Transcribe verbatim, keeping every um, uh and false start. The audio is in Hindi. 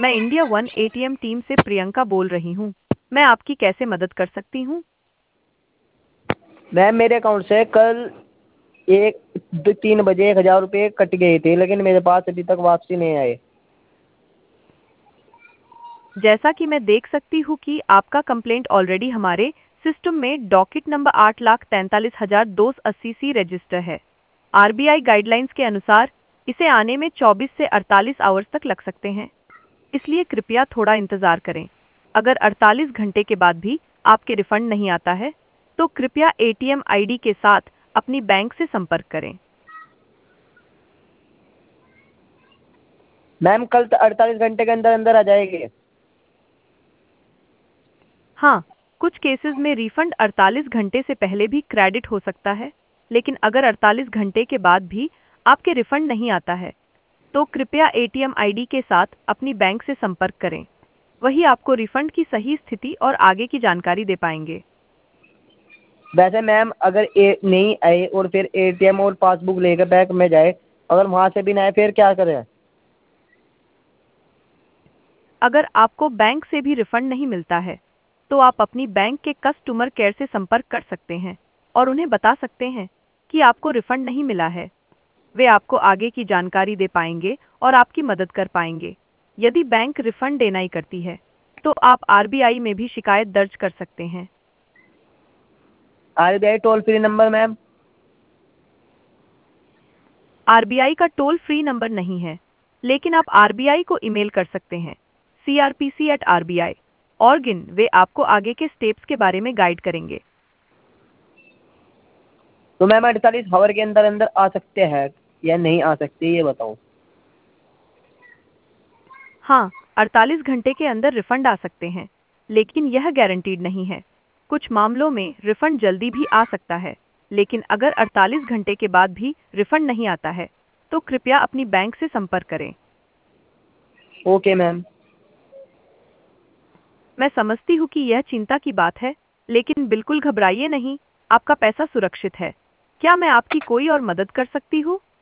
मैं इंडिया वन एटीएम टीम से प्रियंका बोल रही हूँ। मैं आपकी कैसे मदद कर सकती हूँ? मैम मेरे अकाउंट से कल एक दो तीन बजे एक हज़ार रुपये कट गए थे, लेकिन मेरे पास अभी तक वापसी नहीं आए। जैसा कि मैं देख सकती हूँ कि आपका कंप्लेंट ऑलरेडी हमारे सिस्टम में डॉकेट नंबर आठ लाख तैंतालीस हजार दो सौ अस्सी सी रजिस्टर है। आरबीआई गाइडलाइंस के अनुसार इसे आने में चौबीस से अड़तालीस आवर्स तक लग सकते हैं, इसलिए कृपया थोड़ा इंतजार करें। अगर अड़तालीस घंटे के बाद भी आपके रिफंड नहीं आता है, तो कृपया एटीएम आईडी के साथ अपनी बैंक से संपर्क करें। मैम कल अड़तालीस घंटे के अंदर अंदर आ जाएगी। हाँ, कुछ केसेस में रिफंड अड़तालीस घंटे से पहले भी क्रेडिट हो सकता है, लेकिन अगर अड़तालीस घंटे के बाद भी आपके रिफंड नहीं आता है, तो कृपया एटीएम आईडी के साथ अपनी बैंक से संपर्क करें। वही आपको रिफंड की सही स्थिति और आगे की जानकारी दे पाएंगे। वैसे मैम अगर ए नहीं आए और फिर एटीएम और पासबुक लेकर बैंक में जाए, अगर वहाँ से भी ना आए फिर क्या करें? अगर आपको बैंक से भी रिफंड नहीं मिलता है, तो आप अपनी बैंक के कस्टमर केयर से संपर्क कर सकते हैं और उन्हें बता सकते हैं कि आपको रिफंड नहीं मिला है। वे आपको आगे की जानकारी दे पाएंगे और आपकी मदद कर पाएंगे। यदि बैंक रिफंड देना ही करती है, तो आप आरबीआई में भी शिकायत दर्ज कर सकते हैं। RBI toll free number ma'am? RBI का टोल फ्री नंबर नहीं है, लेकिन आप आरबीआई को ईमेल कर सकते हैं, C R P C at R B I org in. वे आपको आगे के स्टेप्स के बारे में गाइड करेंगे। तो मैम अड़तालीस आवर के अंदर अंदर आ सकते हैं या नहीं आ सकते, ये बताओ। हाँ, अड़तालीस घंटे के अंदर रिफंड आ सकते हैं, लेकिन यह गारंटीड नहीं है। कुछ मामलों में रिफंड जल्दी भी आ सकता है, लेकिन अगर अड़तालीस घंटे के बाद भी रिफंड नहीं आता है, तो कृपया अपनी बैंक से संपर्क करें। Okay ma'am. मैं समझती हूँ कि यह चिंता की बात है, लेकिन बिल्कुल घबराइए नहीं, आपका पैसा सुरक्षित है। क्या मैं आपकी कोई और मदद कर सकती हूँ?